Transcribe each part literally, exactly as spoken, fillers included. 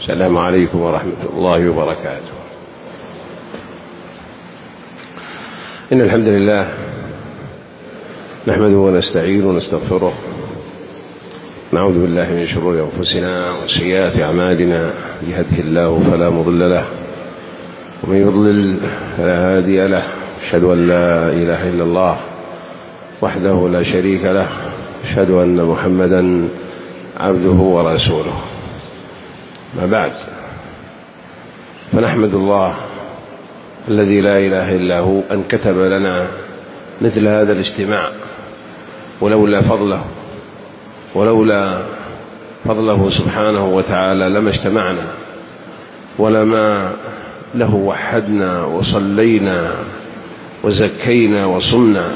السلام عليكم ورحمة الله وبركاته. إن الحمد لله نحمده ونستعينه ونستغفره، نعوذ بالله من شرور أنفسنا وسيئات أعمالنا، يهده الله فلا مضل له ومن يضلل فلا هادي له. أشهد أن لا إله إلا الله وحده لا شريك له، أشهد أن محمدا عبده ورسوله. ما بعد، فنحمد الله الذي لا إله إلا هو أن كتب لنا مثل هذا الاجتماع، ولولا فضله ولولا فضله سبحانه وتعالى لما اجتمعنا ولما له وحدنا وصلينا وزكينا وصمنا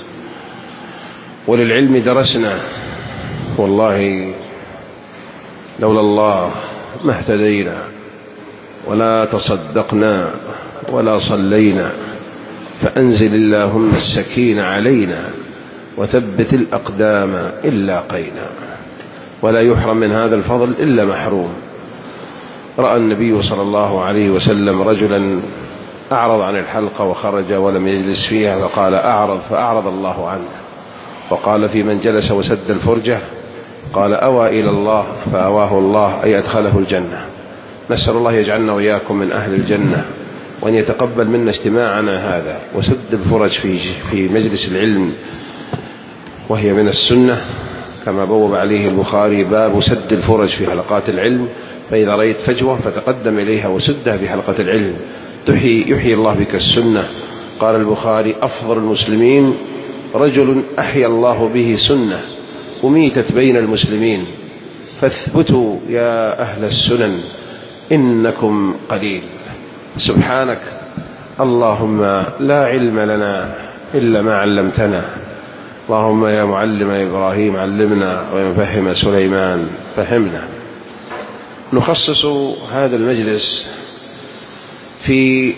وللعلم درسنا. والله لولا الله ما اهتدينا ولا تصدقنا ولا صلينا، فأنزل اللهم السكينة علينا وثبت الأقدام إن لاقينا، ولا يحرم من هذا الفضل إلا محروم. رأى النبي صلى الله عليه وسلم رجلا أعرض عن الحلقة وخرج ولم يجلس فيها، فقال أعرض فأعرض الله عنه. وقال في من جلس وسد الفرجة قال أوى إلى الله فأواه الله، أي أدخله الجنة. نسأل الله يجعلنا وإياكم من أهل الجنة، وأن يتقبل منا اجتماعنا هذا وسد الفرج في في مجلس العلم، وهي من السنة كما بوب عليه البخاري باب سد الفرج في حلقات العلم. فإذا رأيت فجوة فتقدم إليها وسدها في حلقة العلم، تحيي يحيي الله بك السنة. قال البخاري أفضل المسلمين رجل أحيا الله به سنة أميتت بين المسلمين، فاثبتوا يا أهل السنن إنكم قليل. سبحانك اللهم لا علم لنا إلا ما علمتنا، اللهم يا معلم إبراهيم علمنا ويا مفهم سليمان فهمنا. نخصص هذا المجلس في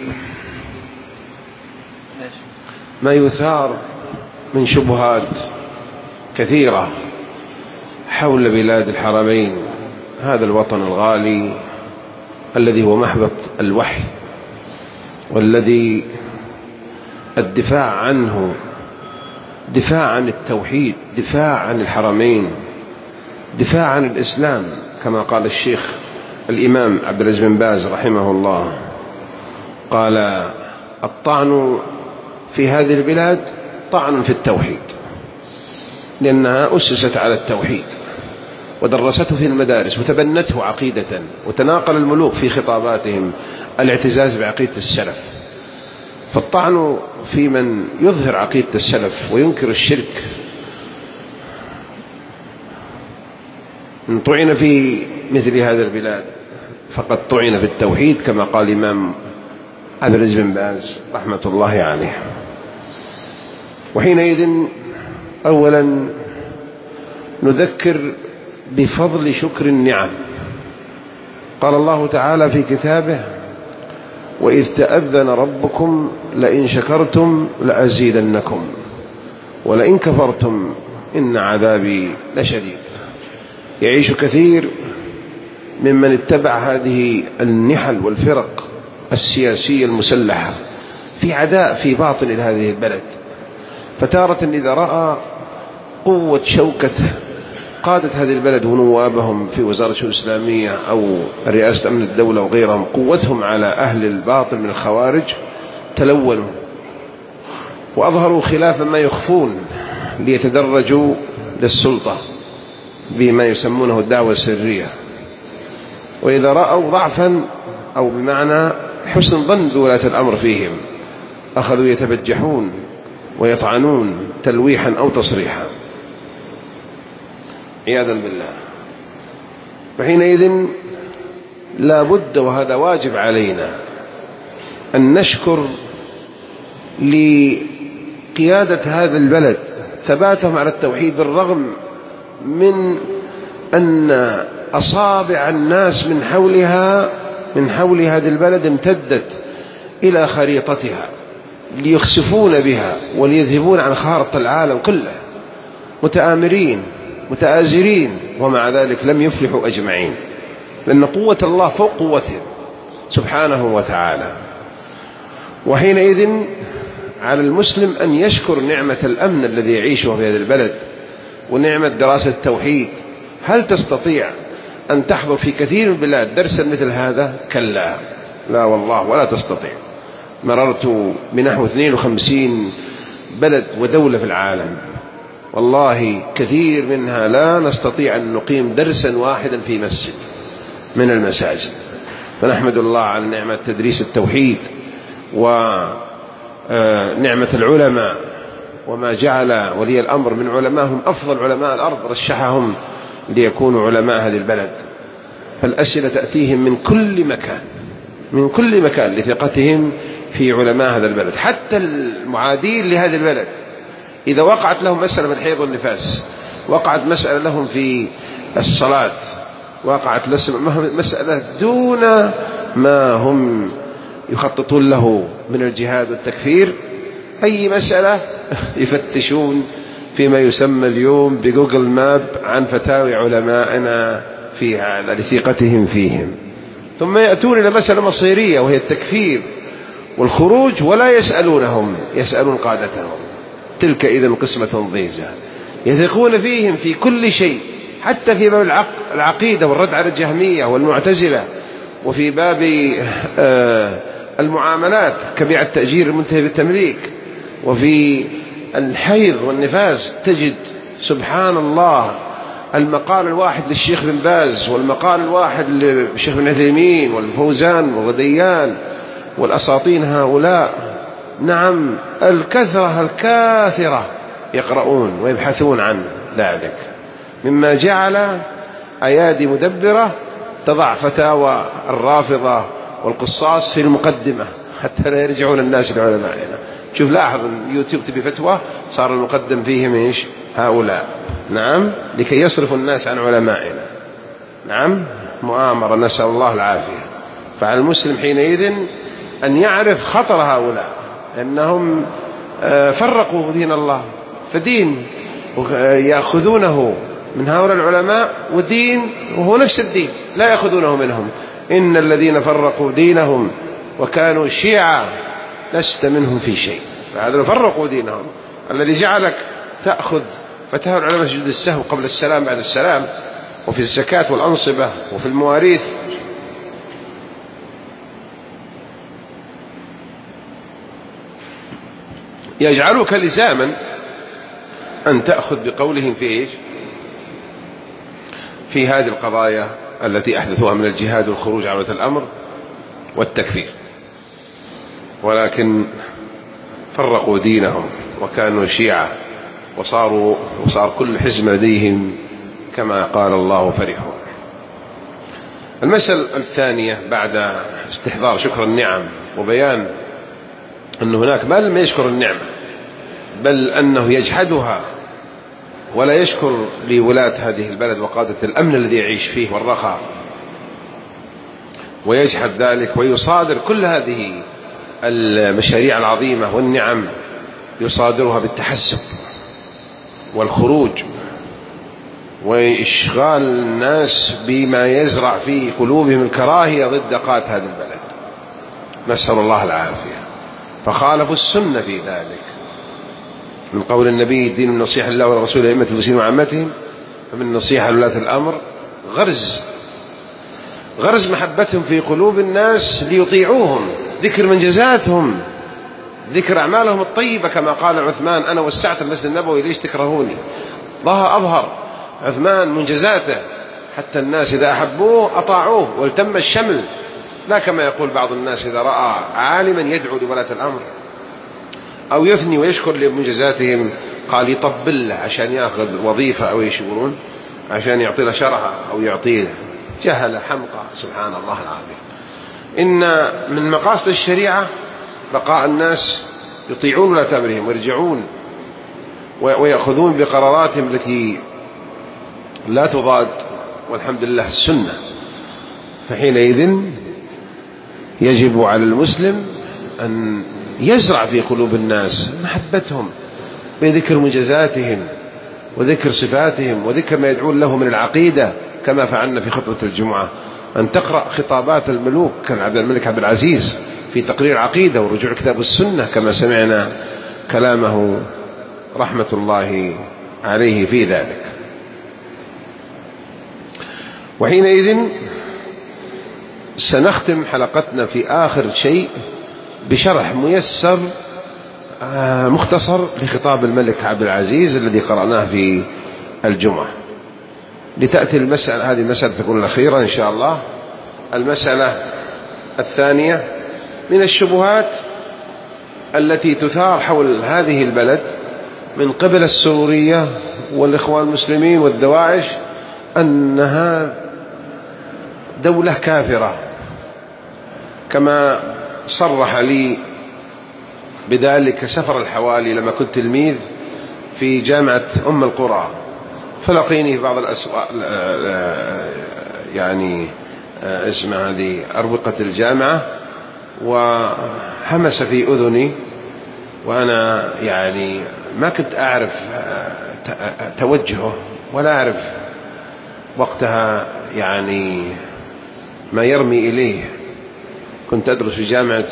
ما يثار من شبهات كثيرة حول بلاد الحرمين، هذا الوطن الغالي الذي هو محبط الوحي، والذي الدفاع عنه دفاع عن التوحيد، دفاع عن الحرمين، دفاع عن الإسلام، كما قال الشيخ الإمام عبد العزيز بن باز رحمه الله، قال الطعن في هذه البلاد طعن في التوحيد، لأنها أسست على التوحيد ودرسته في المدارس وتبنته عقيدة، وتناقل الملوك في خطاباتهم الاعتزاز بعقيدة السلف. فالطعن في من يظهر عقيدة السلف وينكر الشرك، إن طعن في مثل هذا البلاد فقد طعن في التوحيد، كما قال الإمام عبد العزيز بن باز رحمة الله عليه. وحينئذ أولا نذكر بفضل شكر النعم. قال الله تعالى في كتابه وإذ تأذن ربكم لئن شكرتم لأزيدنكم ولئن كفرتم إن عذابي لشديد. يعيش كثير ممن اتبع هذه النحل والفرق السياسية المسلحة في عداء في باطن هذه البلد، فتارة إذا رأى قوة شوكة قادة هذه البلد ونوابهم في وزارة الشؤون الإسلامية أو رئاسة أمن الدولة وغيرهم، قوتهم على أهل الباطل من الخوارج، تلونوا وأظهروا خلاف ما يخفون ليتدرجوا للسلطة بما يسمونه الدعوة السرية. وإذا رأوا ضعفا أو بمعنى حسن ظن بولاة الأمر فيهم أخذوا يتبجحون ويطعنون تلويحا أو تصريحا عياذا بالله. فحينئذ لا بد، وهذا واجب علينا، أن نشكر لقيادة هذا البلد ثباتهم على التوحيد، بالرغم من أن أصابع الناس من حولها من حول هذه البلد امتدت إلى خريطتها ليخسفون بها وليذهبون عن خارطة العالم كله، متآمرين متآزرين، ومع ذلك لم يفلحوا أجمعين. لأن قوة الله فوق قوتهم سبحانه وتعالى. وحينئذ على المسلم أن يشكر نعمة الأمن الذي يعيشه في هذا البلد ونعمة دراسة التوحيد. هل تستطيع أن تحضر في كثير من البلاد درسا مثل هذا؟ كلا، لا والله ولا تستطيع. مررت بنحو اثنين وخمسين بلد ودولة في العالم، والله كثير منها لا نستطيع أن نقيم درسا واحدا في مسجد من المساجد. فنحمد الله على نعمة تدريس التوحيد ونعمة العلماء، وما جعل ولي الأمر من علمائهم أفضل علماء الأرض، رشحهم ليكونوا علماء هذه البلد. فالأسئلة تأتيهم من كل مكان، من كل مكان لثقتهم في علماء هذا البلد. حتى المعادين لهذا البلد إذا وقعت لهم مسألة في الحيض والنفاس، وقعت مسألة لهم في الصلاة، وقعت مسألة دون ما هم يخططون له من الجهاد والتكفير، أي مسألة يفتشون فيما يسمى اليوم بجوجل ماب عن فتاوي علمائنا في هذا لثقتهم فيهم، ثم يأتون إلى مسألة مصيرية وهي التكفير والخروج ولا يسألونهم، يسألون قادتهم. تلك إذن قسمة ضيزى. يثقون فيهم في كل شيء، حتى في باب العقيدة والرد على الجهمية والمعتزلة، وفي باب المعاملات كبيع التأجير المنتهي بالتمليك، وفي الحيض والنفاس تجد سبحان الله المقال الواحد للشيخ بن باز، والمقال الواحد للشيخ بن عثيمين والفوزان والغديان والأساطين هؤلاء. نعم الكثرة الكاثرة يقرؤون ويبحثون عن ذلك، مما جعل أيادي مدبرة تضع فتاوى الرافضة والقصاص في المقدمة حتى لا يرجعون الناس لعلمائنا. شوف لاحظ يوتيوب تبي فتوى صار المقدم فيهم إيش؟ هؤلاء. نعم لكي يصرف الناس عن علمائنا. نعم مؤامرة، نسأل الله العافية. فعلى المسلم حينئذ أن يعرف خطر هؤلاء، أنهم فرقوا دين الله، فدين يأخذونه من هؤلاء العلماء ودين وهو نفس الدين لا يأخذونه منهم. إن الذين فرقوا دينهم وكانوا شيعا لست منهم في شيء. فهذا فرقوا دينهم. الذي جعلك تأخذ فتاوى العلماء سجود السهو قبل السلام بعد السلام، وفي الزكاة والأنصبة وفي المواريث، يجعلك لزاما أن تأخذ بقولهم في إيش؟ في هذه القضايا التي أحدثوها من الجهاد والخروج عن ولاة الأمر والتكفير. ولكن فرقوا دينهم وكانوا شيعا، وصاروا وصار كل حزب لديهم كما قال الله فرحوا. المسألة الثانية بعد استحضار شكر النعم وبيان أن هناك ما لم يشكر النعمة بل أنه يجحدها ولا يشكر لولاة هذه البلد وقادة الأمن الذي يعيش فيه والرخاء، ويجحد ذلك ويصادر كل هذه المشاريع العظيمة والنعم، يصادرها بالتحسب والخروج وإشغال الناس بما يزرع في قلوبهم الكراهية ضد قادة هذا البلد، نسأل الله العافية. فخالفوا السنة في ذلك، من قول النبي الدين النصيحة لله ورسوله أئمة المسلمين وعامتهم، فمن النصيحة لولاة الأمر غرز غرز محبتهم في قلوب الناس ليطيعوهم، ذكر منجزاتهم، ذكر أعمالهم الطيبة، كما قال عثمان أنا وسعت المسجد النبوي ليش تكرهوني. ظهر أظهر عثمان منجزاته حتى الناس إذا أحبوه أطاعوه والتم الشمل، لا كما يقول بعض الناس إذا رأى عالما يدعو لولاة الأمر أو يثني ويشكر لمنجزاتهم قال يطبل له عشان يأخذ وظيفة أو يشغلون عشان يعطي له شرعة أو يعطيه جهل حمقى. سبحان الله العظيم. إن من مقاصد الشريعة بقاء الناس يطيعون ولاة أمرهم ويرجعون ويأخذون بقراراتهم التي لا تضاد والحمد لله السنة. فحينئذ يجب على المسلم أن يزرع في قلوب الناس محبتهم بذكر منجزاتهم وذكر صفاتهم وذكر ما يدعون له من العقيدة، كما فعلنا في خطبة الجمعة أن تقرأ خطابات الملوك كعبد الملك عبد العزيز في تقرير عقيدة ورجوع كتاب السنة كما سمعنا كلامه رحمة الله عليه في ذلك. وحينئذ سنختم حلقتنا في آخر شيء بشرح ميسر مختصر لخطاب الملك عبد العزيز الذي قرأناه في الجمعة، لتأتي المسألة هذه المسألة تكون الأخيرة إن شاء الله. المسألة الثانية من الشبهات التي تثار حول هذه البلد من قبل السرورية والإخوان المسلمين والدواعش أنها دولة كافرة، كما صرح لي بذلك سفر الحوالي لما كنت تلميذ في جامعة أم القرى، فلقيني في بعض الأسواق يعني اسمها هذه أروقة الجامعة، وهمس في أذني وأنا يعني ما كنت أعرف توجهه ولا أعرف وقتها يعني ما يرمي إليه. كنت أدرس في جامعة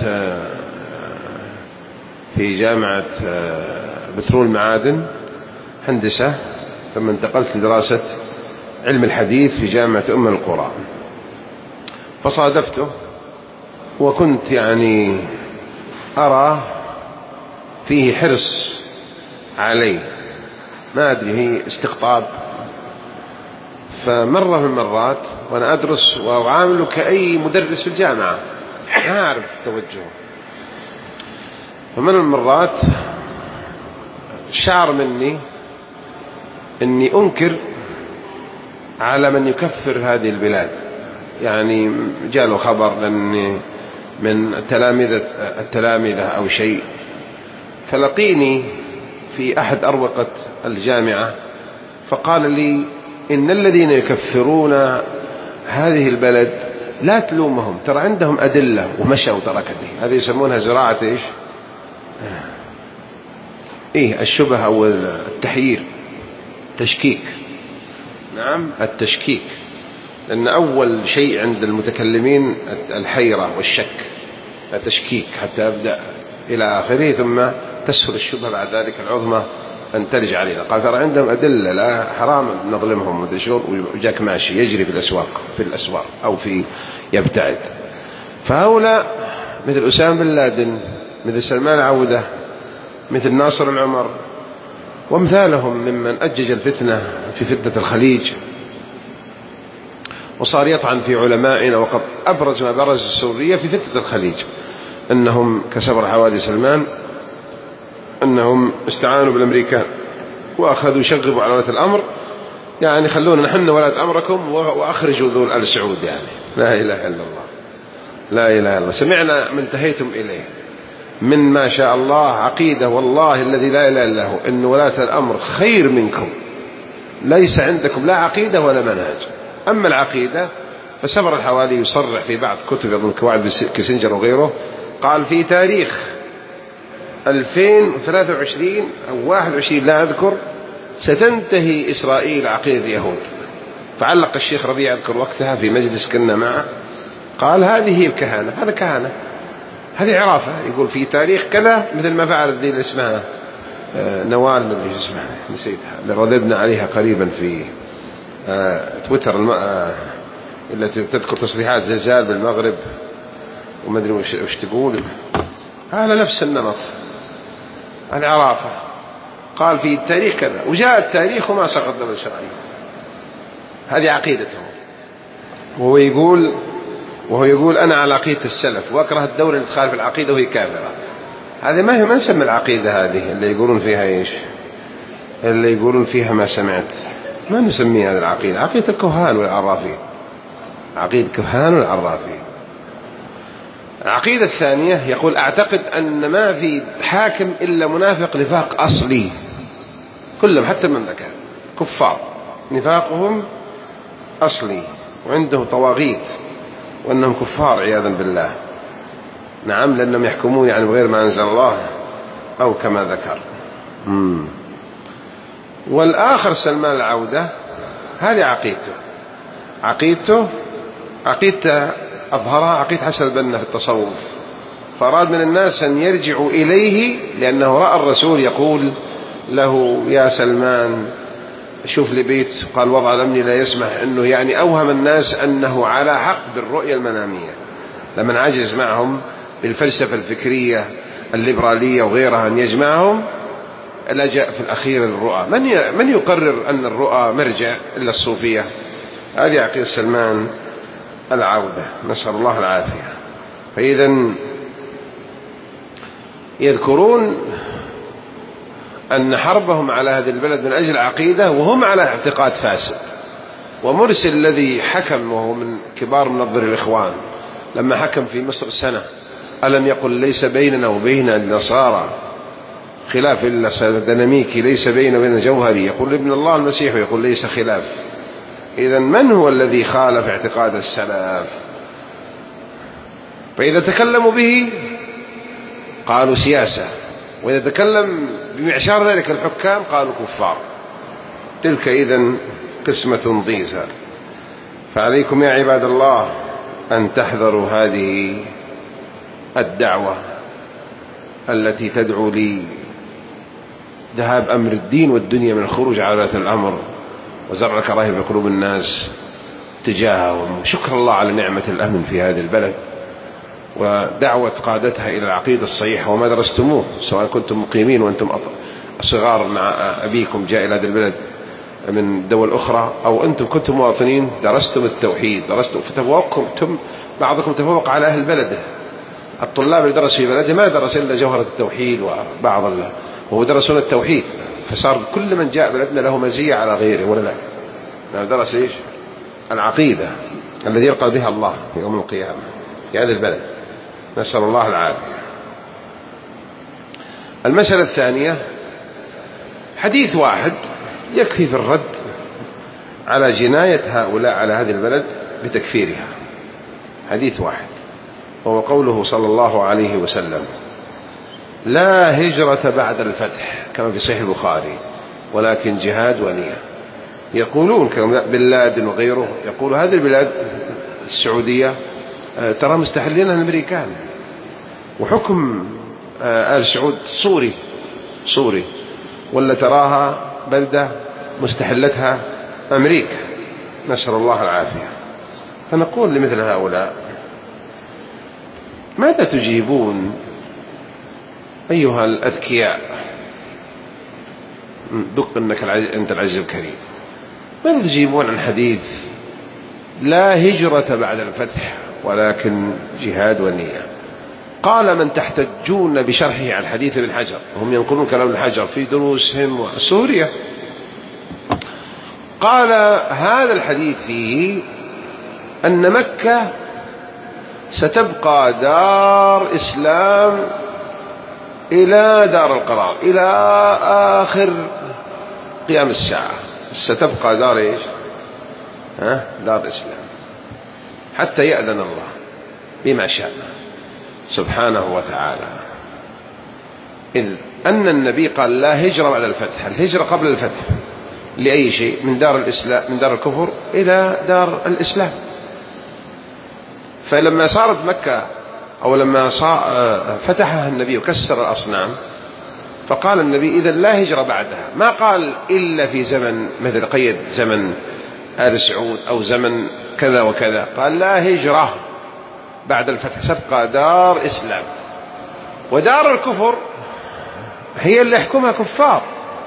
في جامعة بترول معادن هندسة، ثم انتقلت لدراسة علم الحديث في جامعة أم القرى، فصادفته وكنت يعني أرى فيه حرص علي، ما أدري هي استقطاب. فمرة من المرات وأنا أدرس وأعامله كأي مدرس في الجامعة ما أعرف توجهه، فمن المرات شعر مني أني أنكر على من يكفر هذه البلاد. يعني جاء خبر لأني من التلامذة التلامذة أو شيء، فلقيني في أحد أروقة الجامعة فقال لي إن الذين يكفرون هذه البلد لا تلومهم، ترى عندهم أدلة ومشوا وتركتني. هذه يسمونها زراعة إيش؟ إيه الشبه أو التحيير، تشكيك. نعم التشكيك، لأن أول شيء عند المتكلمين الحيرة والشك، التشكيك حتى أبدأ إلى آخره، ثم تسهل الشبهة بعد ذلك العظمى أن تلج علينا. قال ترى عندهم أدلة، لا حرام نظلمهم وتشغل، وجاك ماشي يجري في الأسواق في الأسواق أو في يبتعد. فهؤلاء مثل أسامة بن لادن، مثل سلمان العودة، مثل ناصر العمر وامثالهم ممن أجج الفتنة في فتنة الخليج، وصار يطعن في علمائنا. وقد أبرز ما برز السورية في فتنة الخليج أنهم كسبر حوادث سلمان أنهم استعانوا بالأمريكان وأخذوا يشغبوا على ولاة الأمر، يعني خلونا نحن ولاة أمركم وأخرجوا ذو آل سعود. يعني لا إله إلا الله، لا إله إلا الله. سمعنا من انتهيتم إليه من ما شاء الله عقيدة، والله الذي لا إله إلا هو إن ولاة الأمر خير منكم، ليس عندكم لا عقيدة ولا منهج. أما العقيدة فسفر الحوالي يصرح في بعض كتب ابن كواعب كيسنجر وغيره، قال في تاريخ ألفين وثلاثة وعشرين أو واحد وعشرين لا أذكر ستنتهي إسرائيل عقيدة يهود. فعلق الشيخ ربيع أذكر وقتها في مجلس كنا معه، قال هذه هي الكهانة، هذا كهانة، هذه عرافة. يقول في تاريخ كذا، مثل ما فعلت ذي اللي اسمها نوال اللي اسمها نسيتها اللي رددنا عليها قريبا في تويتر الم... التي تذكر تصريحات زلزال بالمغرب وما أدري وش تقول. هذا نفس النمط، العرافة. قال في التاريخ كذا، وجاء التاريخ وما سقط دولة إسرائيل. هذه عقيدتهم. وهو يقول وهو يقول أنا على عقيدة السلف وأكره الدولة اللي تخالف العقيدة وهي كافرة. هذه ما هي ما نسمى العقيدة هذه اللي يقولون فيها إيش، اللي يقولون فيها ما سمعت، ما نسميها هذه العقيدة. عقيدة الكهان والعرافين، عقيدة الكهان والعرافين. العقيدة الثانية يقول أعتقد أن ما في حاكم إلا منافق نفاق أصلي، كلهم حتى المملكة كفار، نفاقهم أصلي وعنده طواغيت وأنهم كفار عياذا بالله. نعم، لأنهم يحكمون يعني بغير ما أنزل الله أو كما ذكر. مم. والآخر سلمان العودة، هذه عقيدته عقيدته عقيدة أظهرها عقيدة حسن البنا في التصوف، فأراد من الناس أن يرجعوا إليه، لأنه رأى الرسول يقول له يا سلمان شوف لي بيت، قال وضع الأمن لا يسمح، أنه يعني أوهم الناس أنه على حق بالرؤية المنامية، لمن عجز معهم بالفلسفة الفكرية الليبرالية وغيرها أن يجمعهم، لجأ في الأخير للرؤى. من من يقرر أن الرؤى مرجع إلا الصوفية؟ هذه عقيدة سلمان العودة، نسأل الله العافية. فإذا يذكرون أن حربهم على هذه البلد من أجل عقيدة، وهم على اعتقاد فاسد. ومرسل الذي حكم وهو من كبار منظر الإخوان لما حكم في مصر سنة، ألم يقل ليس بيننا وبين النصارى خلاف إلا ديناميكي، ليس بيننا وبين جوهري، يقول ابن الله المسيح ويقول ليس خلاف. إذا من هو الذي خالف اعتقاد السلف؟ فإذا تكلموا به قالوا سياسة، وإذا تكلم بمعشار ذلك الحكام قالوا كفار. تلك إذن قسمة ضيزى. فعليكم يا عباد الله أن تحذروا هذه الدعوة التي تدعو لي ذهاب أمر الدين والدنيا من الخروج على ولاة الأمر وزرع كراهية في قلوب الناس تجاههم. شكر الله على نعمة الأمن في هذه البلد ودعوة قادتها إلى العقيدة الصحيحة، وما درستموه سواء كنتم مقيمين وأنتم صغار مع أبيكم جاء إلى هذه البلد من دول أخرى، أو أنتم كنتم مواطنين درستم التوحيد، درستم فتفوقتم، بعضكم تفوق على أهل بلده. الطلاب اللي درسوا في بلده ما درس إلا جوهرة التوحيد وبعض الله، وهو درسون التوحيد، فصار كل من جاء بلدنا له مزية على غيره، ولا لا؟ يعني درس إيش؟ العقيدة الذي يلقى بها الله في يوم القيامة في هذه البلد، نسأل الله العافية. المسألة الثانية حديث واحد يكفي في الرد على جناية هؤلاء على هذه البلد بتكفيرها، حديث واحد، وهو قوله صلى الله عليه وسلم لا هجرة بعد الفتح كما في صحيح البخاري ولكن جهاد ونية. يقولون بن لادن وغيره يقول هذه البلاد السعودية ترى مستحلينها الأمريكان، وحكم آل سعود صوري صوري، ولا تراها بلدة مستحلتها أمريكا، نسأل الله العافية. فنقول لمثل هؤلاء ماذا تجيبون أيها الأذكياء؟ دق أنك أنت العزيز الكريم، ماذا تجيبون عن حديث لا هجرة بعد الفتح ولكن جهاد ونية؟ قال من تحتجون بشرحه عن حديث ابن حجر، هم ينقلون كلام ابن حجر في دروسهم وسوريا، قال هذا الحديث فيه أن مكة ستبقى دار إسلام إلى دار القرار، إلى آخر قيام الساعة ستبقى دار إيش؟ ها؟ دار إسلام حتى يأذن الله بما شاء سبحانه وتعالى. إذ أن النبي قال لا هجرة بعد الفتح، الهجرة قبل الفتح لأي شيء من دار الإسلام من دار الكفر إلى دار الإسلام. فلما صارت مكة أو لما فتحها النبي وكسر الأصنام، فقال النبي إذا لا هجرة بعدها، ما قال إلا في زمن مثل قيد زمن آل سعود أو زمن كذا وكذا، قال لا هجرة بعد الفتح، ستبقى دار إسلام. ودار الكفر هي اللي يحكمها كفار،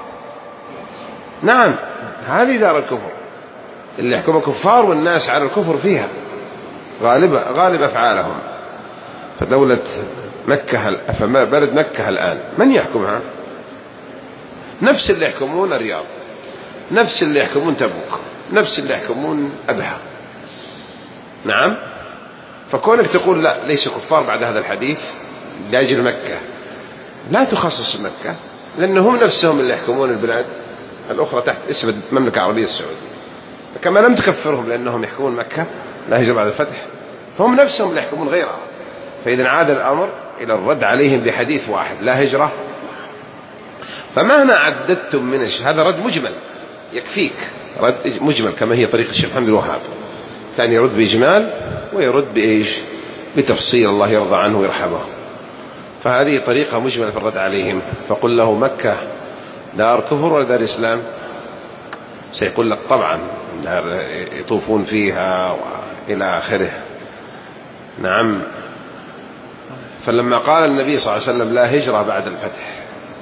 نعم هذه دار الكفر اللي يحكمها كفار والناس على الكفر فيها غالبا غالب أفعالهم. فدولة مكة فما بلد مكة الآن من يحكمها؟ نفس اللي يحكمون الرياض، نفس اللي يحكمون تبوك، نفس اللي يحكمون أبها. نعم. فكونك تقول لا ليس كفار بعد هذا الحديث لأجل مكة، لا تخصص مكة، لأنهم نفسهم اللي يحكمون البلاد الأخرى تحت اسم المملكة العربية السعودية، كما لم تكفرهم لأنهم يحكمون مكة لا هجرة بعد الفتح، فهم نفسهم اللي يحكمون غيرها. فإذا عاد الأمر إلى الرد عليهم بحديث واحد لا هجرة. فمهما عددتم من هذا رد مجمل يكفيك، رد مجمل كما هي طريقة الشيخ محمد الوهاب، ثاني يرد بإجمال ويرد بإيش؟ بتفصيل، الله يرضى عنه ويرحمه. فهذه طريقة مجملة في الرد عليهم. فقل له مكة دار كفر ولا دار إسلام؟ سيقول لك طبعا دار يطوفون فيها وإلى آخره. نعم. فلما قال النبي صلى الله عليه وسلم لا هجرة بعد الفتح،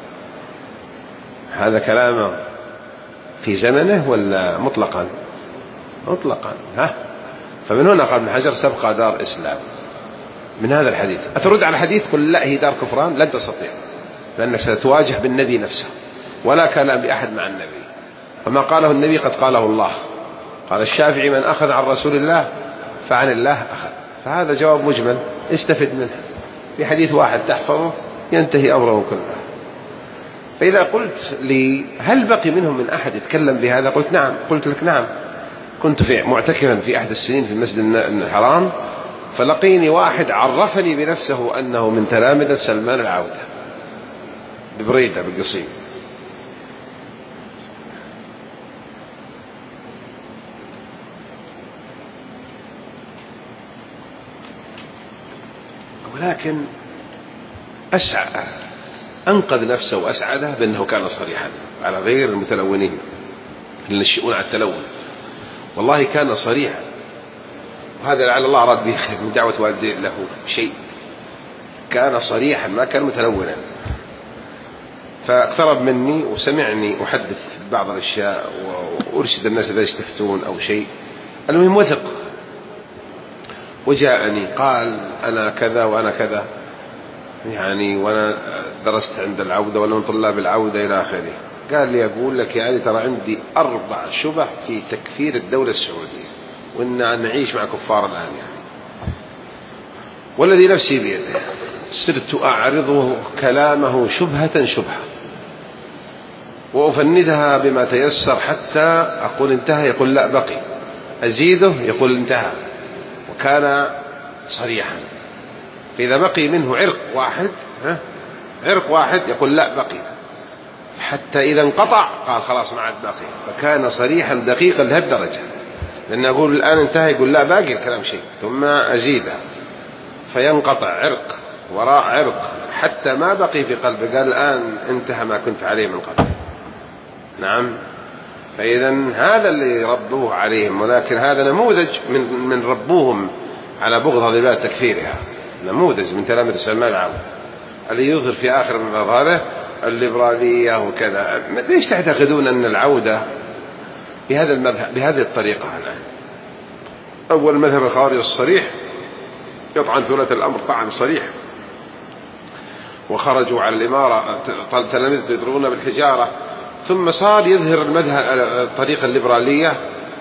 هذا كلامه في زمنه ولا مطلقا؟ مطلقا. ها فمن هنا قال ابن حجر تبقى دار إسلام من هذا الحديث. أترد على الحديث قل لا هي دار كفران؟ لن تستطيع، لأنك ستواجه بالنبي نفسه، ولا كلام بأحد مع النبي. فما قاله النبي قد قاله الله. قال الشافعي من أخذ عن رسول الله فعن الله أخذ. فهذا جواب مجمل استفد منه، في حديث واحد تحفظه ينتهي أمره كله. فإذا قلت لي هل بقي منهم من أحد يتكلم بهذا؟ قلت نعم. قلت لك نعم، كنت في معتكفا في أحد السنين في المسجد الحرام، فلقيني واحد عرفني بنفسه أنه من تلامذة سلمان العودة ببريدة بالقصيم. ولكن أسعى أنقذ نفسه وأسعده بأنه كان صريحا على غير المتلونين اللي ينشئون على التلون. والله كان صريحا، وهذا لعل الله أراد به خير من دعوة والديه له شيء. كان صريحا ما كان متلونا. فاقترب مني وسمعني أحدث بعض الأشياء وأرشد الناس إذا يستفتون أو شيء. المهم وثق، وجاءني قال أنا كذا وأنا كذا، يعني وأنا درست عند العودة ولا من طلاب العودة إلى آخره. قال لي أقول لك يعني ترى عندي أربع شبه في تكفير الدولة السعودية، وإن نعيش مع كفار الآن يعني. والذي نفسي بيده صرت أعرضه كلامه شبهة شبهة وأفندها بما تيسر، حتى أقول انتهى يقول لا بقي، أزيده يقول انتهى. وكان صريحا. فإذا بقي منه عرق واحد ها عرق واحد يقول لا بقي، حتى إذا انقطع قال خلاص ما عاد باقي. فكان صريحا دقيقا لهالدرجة، لأن أقول الآن انتهى يقول لا باقي الكلام شيء، ثم أزيده فينقطع عرق وراء عرق حتى ما بقي في قلبه. قال الآن انتهى ما كنت عليه من قبل. نعم. فإذا هذا اللي ربوه عليهم، ولكن هذا نموذج من من ربوهم على بغض العباد تكفيرها. نموذج من تلامذة سلمان العودة اللي يظهر في آخر من هذا الليبرالية وكذا. ليش تعتقدون أن العودة بهذا المذهب بهذه الطريقة الآن؟ أول مذهب الخوارج الصريح يطعن في ولاة الأمر طعن صريح، وخرجوا على الإمارة تلامذة يضربون بالحجارة. ثم صار يظهر المذهب الطريقة الليبرالية،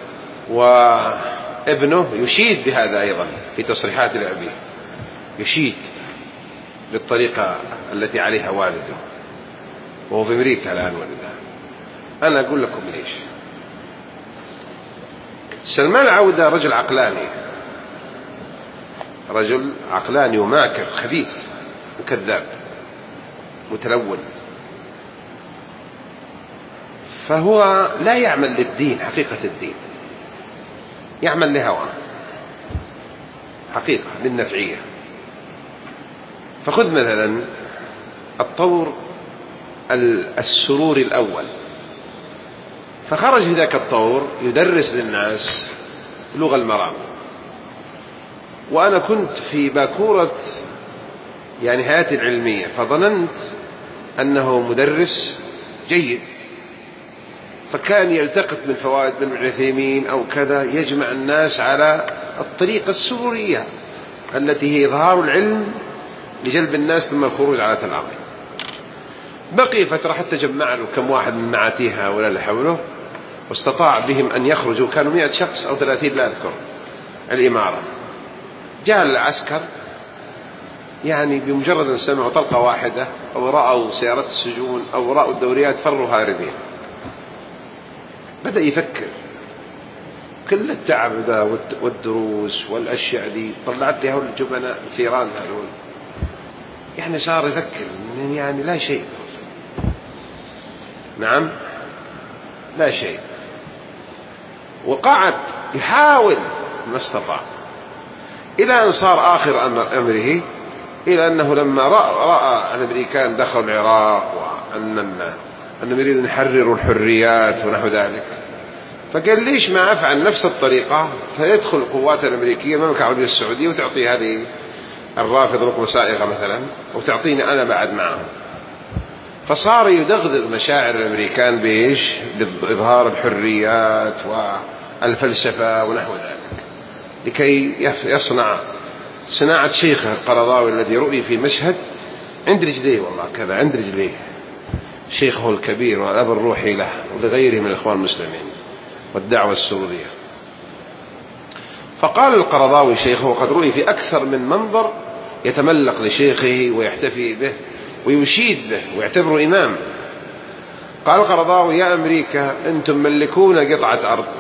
وابنه يشيد بهذا أيضا في تصريحات لأبيه، يشيد بالطريقة التي عليها والده، وهو في أمريكا الآن والده. أنا أقول لكم ليش. سلمان العودة رجل عقلاني، رجل عقلاني وماكر خبيث وكذاب متلون. فهو لا يعمل للدين حقيقة الدين، يعمل لهوى حقيقة للنفعية. فخذ مثلا الطور السرور الأول، فخرج في ذاك الطور يدرس للناس لغة المرام. وأنا كنت في باكورة يعني حياتي العلمية، فظننت أنه مدرس جيد، فكان يلتقط من فوائد ابن عثيمين أو كذا، يجمع الناس على الطريقة السرورية التي هي إظهار العلم لجلب الناس ثم الخروج على الأمر. بقي فترة حتى جمع له كم واحد من معاتيها ولا اللي حوله، واستطاع بهم أن يخرجوا، كانوا مئة شخص أو ثلاثين لا أذكر الإمارة. جاء العسكر يعني بمجرد أن سمعوا طلقة واحدة أو رأوا سيارات السجون أو رأوا الدوريات فروا هاربين. بدأ يفكر كل التعب ذا والدروس والأشياء دي طلعت له الجبناء الثيران هذول، يعني صار يفكر يعني لا شيء. نعم لا شيء. وقعد يحاول ما استطاع، إلى أن صار آخر أمره إلى أنه لما رأى الأمريكان دخلوا العراق وأن أنهم يريدون يحرروا الحريات ونحو ذلك، فقال ليش ما أفعل نفس الطريقة فيدخل القوات الأمريكية المملكة العربية السعودية وتعطي هذه الرافض ركبة سائغة مثلا وتعطيني أنا بعد معهم. فصار يدغدغ مشاعر الأمريكان بإيش؟ بإظهار الحريات والفلسفة ونحو ذلك، لكي يصنع صناعة شيخه القرضاوي الذي رؤي في مشهد عند رجليه، والله كذا عند رجليه، شيخه الكبير والأب الروحي له ولغيره من الإخوان المسلمين والدعوة السورية. فقال القرضاوي شيخه وقد رؤي في أكثر من منظر يتملق لشيخه ويحتفي به ويشيد به ويعتبره إمام. قال القرضاوي يا أمريكا أنتم ملكون قطعة أرض،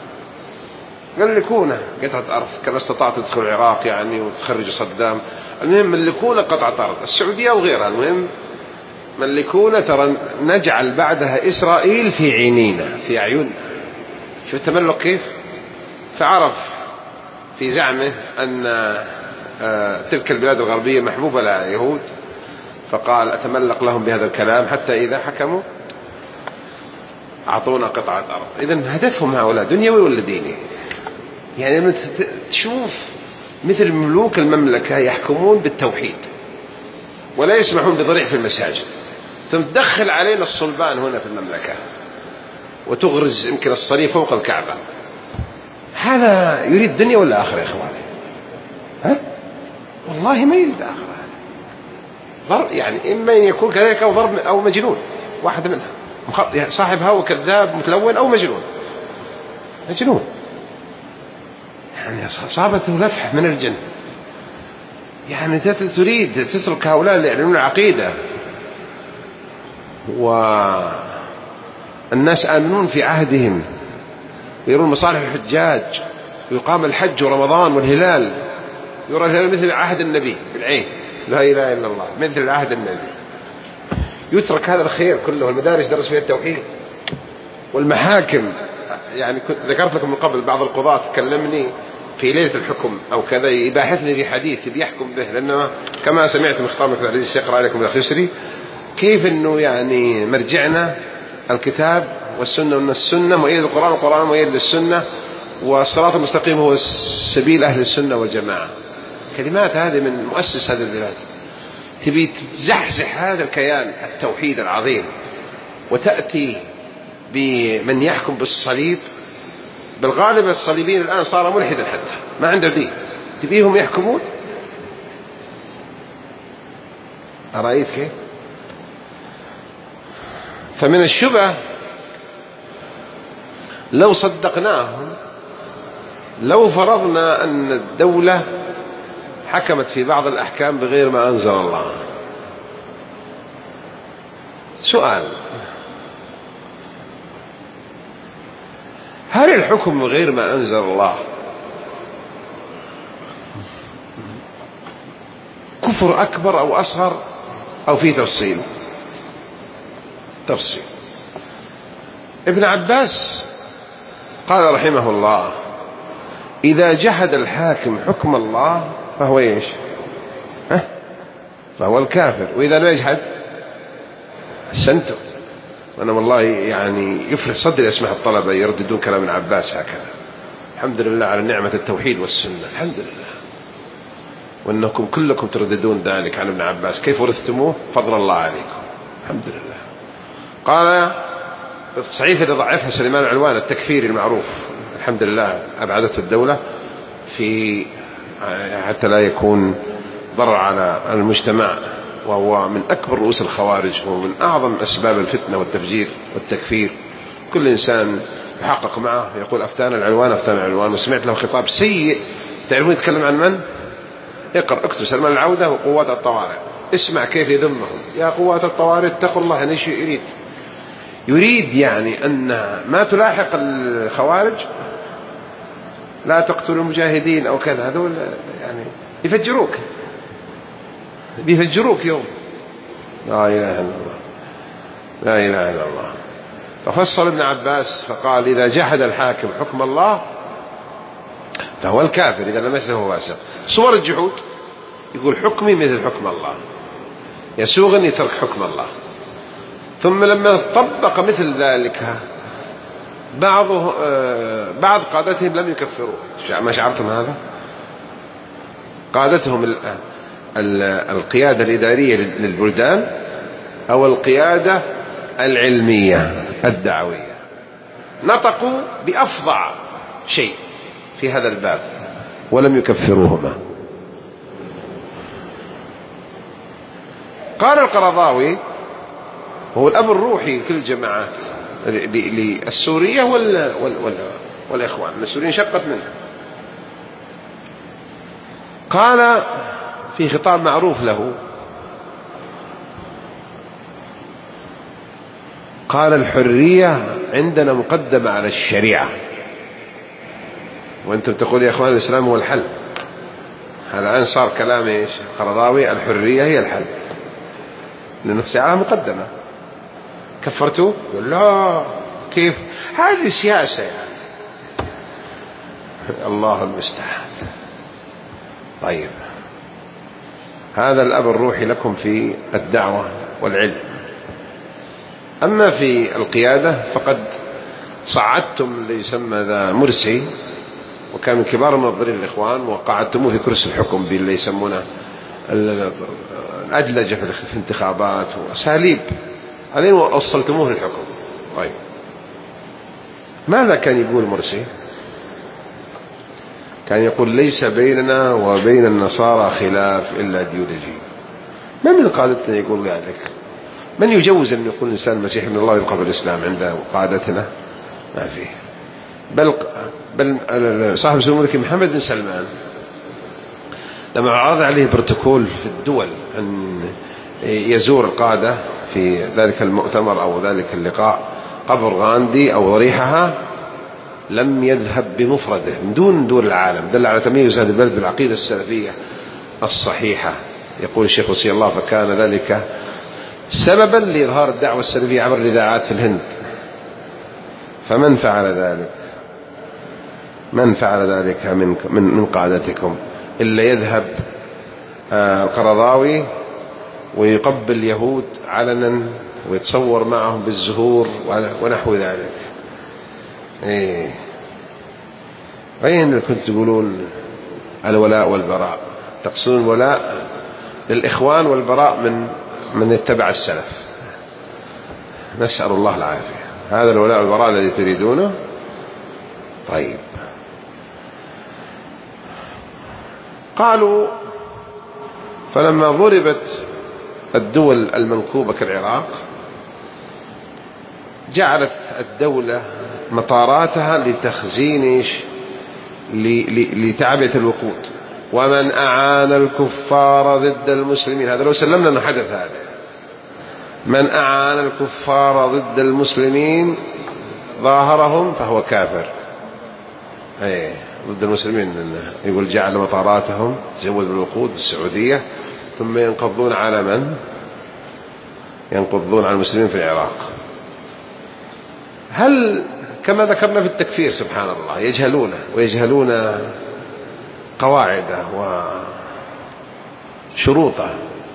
ملكون قطعة أرض كما استطعت تدخل العراق يعني وتخرج صدام، المهم ملكون قطعة أرض السعودية وغيرها، المهم ملكون، ترى نجعل بعدها إسرائيل في عينينا في أعيننا. شوف التملك كيف. فعرف في زعمه أن تلك البلاد الغربية محبوبة لليهود، فقال أتملق لهم بهذا الكلام حتى إذا حكموا أعطونا قطعة أرض. إذن هدفهم هؤلاء دنيوي ولا ديني؟ يعني تشوف مثل ملوك المملكة يحكمون بالتوحيد ولا يسمحون بضريع في المساجد، ثم تدخل علينا الصلبان هنا في المملكة وتغرز يمكن الصليب فوق الكعبة. هذا يريد دنيا ولا آخرة يا إخواني؟ ها؟ والله ما يريد آخرة، ضرب يعني إما أن يكون كذلك أو ضرب أو مجنون، واحد منها، صاحب هو كذاب متلون أو مجنون مجنون يعني صابته لفحة من الجن. يعني تريد تترك هؤلاء اللي يعلنون العقيدة والناس آمنون في عهدهم ويرون مصالح الحجاج ويقام الحج ورمضان والهلال، يرى الهلال مثل عهد النبي بالعين، لا إله إلا الله، مثل عهد النبي. يترك هذا الخير كله، المدارس درس فيها التوحيد والمحاكم. يعني ذكرت لكم من قبل بعض القضاة كلمني في ليلة الحكم أو كذا يباحثني في حديث بيحكم به، لأنه كما سمعت من خطابك العزيز الشيخ يقرأ عليكم الأخ يسري كيف أنه يعني مرجعنا الكتاب والسنة، وأن السنة مؤيد للقرآن والقرآن مؤيد للسنة، والصراط المستقيم هو سبيل أهل السنة والجماعة. كلمات هذه من مؤسس هذه البلاد. تبي تزحزح هذا الكيان التوحيد العظيم وتأتي بمن يحكم بالصليب. بالغالب الصليبيين الآن صار ملحدا حتى ما عنده دين، تبيهم يحكمون. أرأيت كيف؟ فمن الشبه لو صدقناهم لو فرضنا أن الدولة حكمت في بعض الأحكام بغير ما أنزل الله. سؤال: هل الحكم بغير ما أنزل الله كفر أكبر أو أصغر أو في تفصيل؟ تفصيل. ابن عباس قال رحمه الله: إذا جحد الحاكم حكم الله فهو إيش؟ ها؟ فهو الكافر. وإذا لا يجحد أحسنتم. وأنا والله يعني يفرح صدري أسمع الطلبة يرددون كلام ابن عباس هكذا. الحمد لله على نعمة التوحيد والسنة، الحمد لله. وأنكم كلكم ترددون ذلك عن ابن عباس، كيف ورثتموه؟ فضل الله عليكم، الحمد لله. قال صحيح اللي ضعفها سليمان العلوان التكفيري المعروف، الحمد لله أبعدته الدولة في حتى لا يكون ضرر على المجتمع، وهو من أكبر رؤوس الخوارج ومن أعظم أسباب الفتنة والتفجير والتكفير. كل إنسان يحقق معه يقول أفتانا العلوان أفتانا العلوان. وسمعت له خطاب سيء، تعرفون يتكلم عن من؟ اقرأ اكتب سلمان العودة وقوات الطوارئ، اسمع كيف يذمهم. يا قوات الطوارئ اتقوا الله. يعني ايش يريد؟ يريد يعني أن ما تلاحق الخوارج، لا تقتلوا المجاهدين أو كذا، هذول يعني يفجروك بيفجروك يوم. لا إله إلا الله، لا إله إلا الله. ففصل ابن عباس فقال: إذا جحد الحاكم حكم الله فهو الكافر إذا لم يسلم هو فاسق. صور الجحود يقول حكمي مثل حكم الله، يسوغني ترك حكم الله. ثم لما طبق مثل ذلك بعض بعض قادتهم لم يكفروه. ما شعرتم هذا؟ قادتهم القيادة الإدارية للبلدان أو القيادة العلمية الدعوية نطقوا بأفظع شيء في هذا الباب ولم يكفروهما. قال القرضاوي هو الأب الروحي لكل الجماعات للسورية والإخوان، السوريين شقت منه. قال في خطاب معروف له، قال الحرية عندنا مقدمة على الشريعة، وأنتم تقول يا أخوان الإسلام هو الحل. هذا الآن صار كلام إيش؟ القرضاوي الحرية هي الحل لأنه ساعة مقدمة. كفرتوا؟ يقول لا كيف؟ هذه سياسة يعني. الله المستعان. طيب هذا الأب الروحي لكم في الدعوة والعلم. أما في القيادة فقد صعدتم اللي يسمى ذا مرسي، وكان من كبار منظرين الإخوان، وقعدتموه في كرسي الحكم باللي يسمونه الأدلجة في الانتخابات وأساليب، بعدين وصلتموه للحكم. طيب ماذا كان يقول مرسي؟ كان يقول ليس بيننا وبين النصارى خلاف إلا ديولوجي. ما من قادتنا يقول ذلك؟ من يجوز أن يقول الإنسان المسيح من الله يبقى بالإسلام عند قادتنا؟ ما فيه. بل بل صاحب سمو الملك محمد بن سلمان لما عرض عليه بروتوكول في الدول أن يزور القادة في ذلك المؤتمر أو ذلك اللقاء قبر غاندي أو ضريحها، لم يذهب بمفرده من دون دول العالم. دل على تميز هذا البلد بالعقيدة السلفية الصحيحة. يقول الشيخ وصي الله فكان ذلك سببا لإظهار الدعوة السلفية عبر الإذاعات في الهند. فمن فعل ذلك؟ من فعل ذلك من من من قادتكم إلا يذهب القرضاوي ويقبل اليهود علنا ويتصور معهم بالزهور ونحو ذلك. إيه أين كنت تقولون الولاء والبراء؟ تقصدون الولاء للإخوان والبراء من من يتبع السلف. نسأل الله العافية. هذا الولاء والبراء الذي تريدونه. طيب قالوا فلما ضربت الدول المنكوبة كالعراق جعلت الدولة مطاراتها لتخزين لتعبئة الوقود. ومن أعان الكفار ضد المسلمين، هذا لو سلمنا أنه حدث هذا، من أعان الكفار ضد المسلمين ظاهرهم فهو كافر. أي ضد المسلمين، يقول جعل مطاراتهم تزود بالوقود السعودية ثم ينقضون على من؟ ينقضون على المسلمين في العراق. هل كما ذكرنا في التكفير سبحان الله يجهلونه ويجهلون قواعده وشروطه.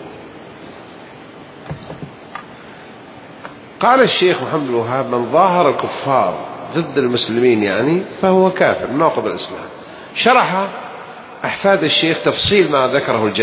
قال الشيخ محمد الوهاب من ظاهر الكفار ضد المسلمين يعني فهو كافر ناقض الإسلام. شرح أحفاد الشيخ تفصيل ما ذكره الجد،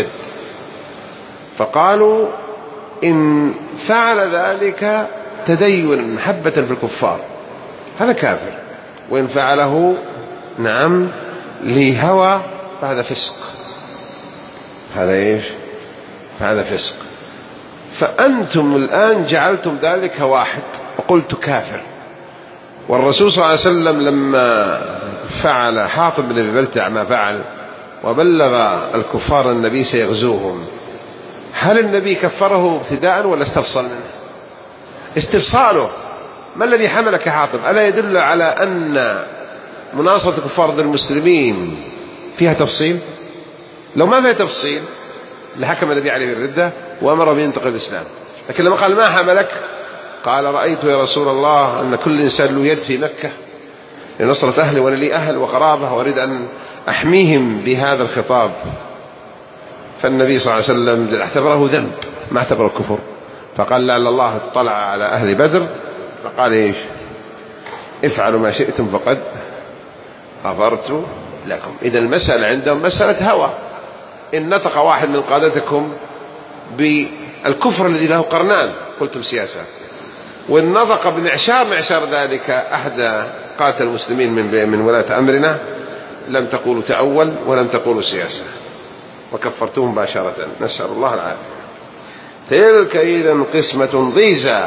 فقالوا إن فعل ذلك تدين محبة في الكفار هذا كافر، وإن فعله نعم لهوى فهذا فسق. هذا إيش؟ فهذا فسق. فأنتم الآن جعلتم ذلك واحد وقلت كافر. والرسول صلى الله عليه وسلم لما فعل حاطب بن أبي بلتع ما فعل وبلغ الكفار النبي سيغزوهم، هل النبي كفره ابتداء ولا استفصل منه؟ استفصاله ما الذي حملك حاطب؟ ألا يدل على أن مناصرة الكفار ضد المسلمين فيها تفصيل؟ لو ما فيها تفصيل لحكم النبي عليه بالردة وأمر بينتقل الإسلام. لكن لما قال ما حملك قال رأيت يا رسول الله أن كل إنسان له يد في مكة لنصرة أهلي وأنا لي أهل وقرابة وأريد أن أحميهم بهذا الخطاب. فالنبي صلى الله عليه وسلم اعتبره ذنب ما اعتبره كفر، فقال لعل الله اطلع على أهل بدر فقال إيش؟ افعلوا ما شئتم فقد غفرت لكم. إذا المسألة عندهم مسألة هوى. إن نطق واحد من قادتكم بالكفر الذي له قرنان قلتم سياسة، وإن نطق بمعشار معشار ذلك أحد قاتل المسلمين من من ولاة أمرنا لم تقولوا تأول ولم تقولوا سياسة وكفرتهم مباشرة، نسأل الله العافية. تلك إذن قسمة ضيزى.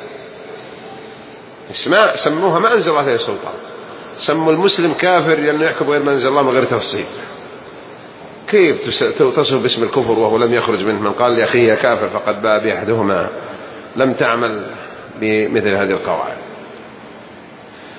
اسماء سموها ما أنزل الله عليه سلطان، سموا المسلم كافر لأنه يحكم غير ما أنزل الله من غير تفصيل. كيف تصف باسم الكفر وهو لم يخرج منه؟ من قال لأخيه كافر فقد باء بأحدهما، لم تعمل بمثل هذه القواعد.